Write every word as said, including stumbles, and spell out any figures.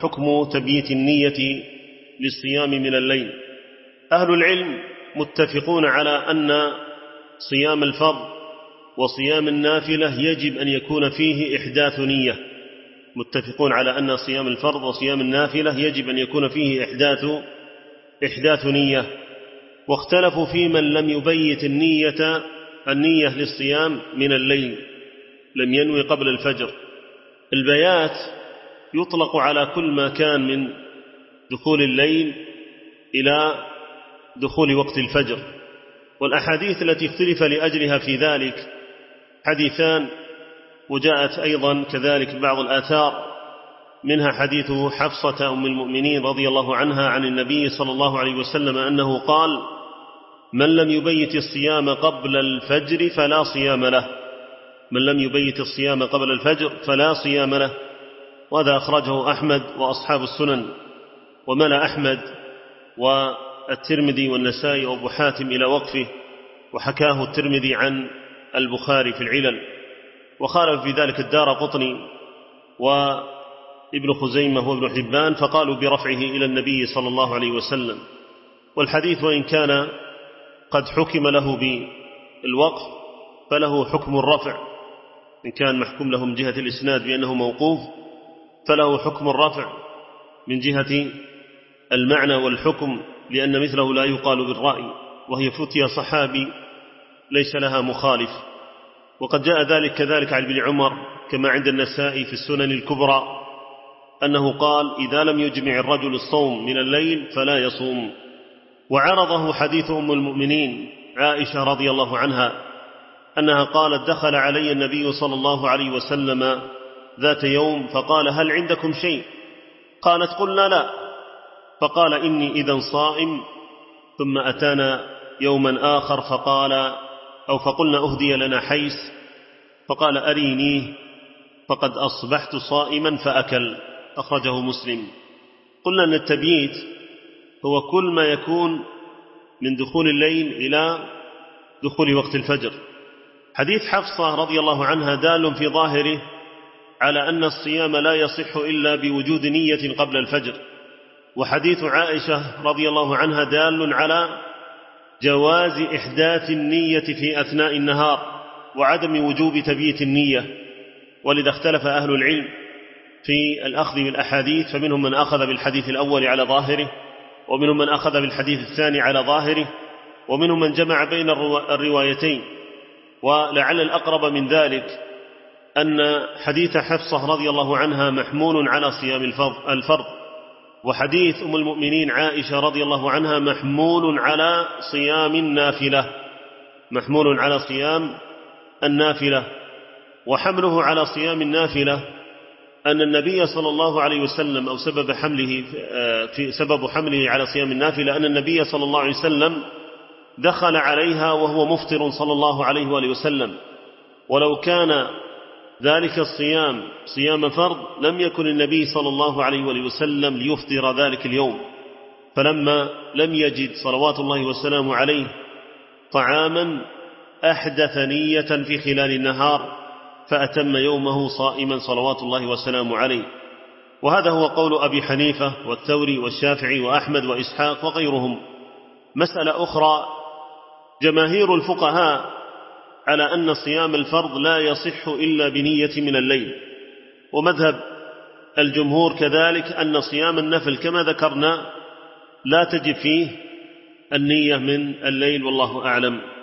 حكم تبييت النية للصيام من الليل. أهل العلم متفقون على أن صيام الفرض وصيام النافلة يجب أن يكون فيه إحداث نية، متفقون على أن صيام الفرض وصيام النافلة يجب أن يكون فيه إحداث إحداث نية، واختلفوا في من لم يبيت النية النية للصيام من الليل، لم ينوي قبل الفجر. البيات يطلق على كل ما كان من دخول الليل إلى دخول وقت الفجر، والأحاديث التي اختلف لأجلها في ذلك حديثان، وجاءت أيضا كذلك بعض الآثار، منها حديث حفصة أم المؤمنين رضي الله عنها عن النبي صلى الله عليه وسلم أنه قال: من لم يبيت الصيام قبل الفجر فلا صيام له، من لم يبيت الصيام قبل الفجر فلا صيام له. وهذا أخرجه أحمد وأصحاب السنن، وملأ أحمد والترمذي والنسائي وأبو حاتم إلى وقفه، وحكاه الترمذي عن البخاري في العلل، وخالف في ذلك الدارقطني وابن خزيمة وابن حبان، فقالوا برفعه إلى النبي صلى الله عليه وسلم. والحديث وإن كان قد حكم له بالوقف فله حكم الرفع، إن كان محكوم له من جهة الإسناد بأنه موقوف فله حكم الرفع من جهة المعنى والحكم، لأن مثله لا يقال بالرأي، وهي فتيا صحابي ليس لها مخالف. وقد جاء ذلك كذلك عن ابن عمر كما عند النسائي في السنن الكبرى أنه قال: إذا لم يجمع الرجل الصوم من الليل فلا يصوم. وعرضه حديث أم المؤمنين عائشة رضي الله عنها أنها قالت: دخل علي النبي صلى الله عليه وسلم ذات يوم فقال: هل عندكم شيء؟ قالت: قلنا لا. فقال: إني إذا صائم. ثم أتانا يوما آخر فقال أو فقلنا: أهدي لنا حيس. فقال: أرينيه، فقد أصبحت صائما فأكل. أخرجه مسلم. قلنا أن التبييت هو كل ما يكون من دخول الليل إلى دخول وقت الفجر. حديث حفصة رضي الله عنها دال في ظاهره على أن الصيام لا يصح إلا بوجود نية قبل الفجر، وحديث عائشة رضي الله عنها دال على جواز إحداث النية في أثناء النهار وعدم وجوب تبييت النية. ولذا اختلف أهل العلم في الأخذ بالأحاديث، فمنهم من أخذ بالحديث الأول على ظاهره، ومنهم من أخذ بالحديث الثاني على ظاهره، ومنهم من جمع بين الروايتين. ولعل الأقرب من ذلك أن حديث حفصة رضي الله عنها محمول على صيام الفرض، وحديث أم المؤمنين عائشة رضي الله عنها محمول على صيام النافلة، محمول على صيام النافلة. وحمله على صيام النافلة أن النبي صلى الله عليه وسلم أو سبب حمله في سبب حمله على صيام النافلة أن النبي صلى الله عليه وسلم دخل عليها وهو مفطر صلى الله عليه وآله وسلم، ولو كان ذلك الصيام صيام فرض لم يكن النبي صلى الله عليه وآله وسلم ليفطر ذلك اليوم. فلما لم يجد صلوات الله وسلامه عليه طعاما أحدث نية في خلال النهار فأتم يومه صائما صلوات الله وسلامه عليه. وهذا هو قول أبي حنيفة والثوري والشافعي وأحمد وإسحاق وغيرهم. مسألة أخرى: جماهير الفقهاء على أن صيام الفرض لا يصح إلا بنية من الليل، ومذهب الجمهور كذلك أن صيام النفل كما ذكرنا لا تجب فيه النية من الليل، والله أعلم.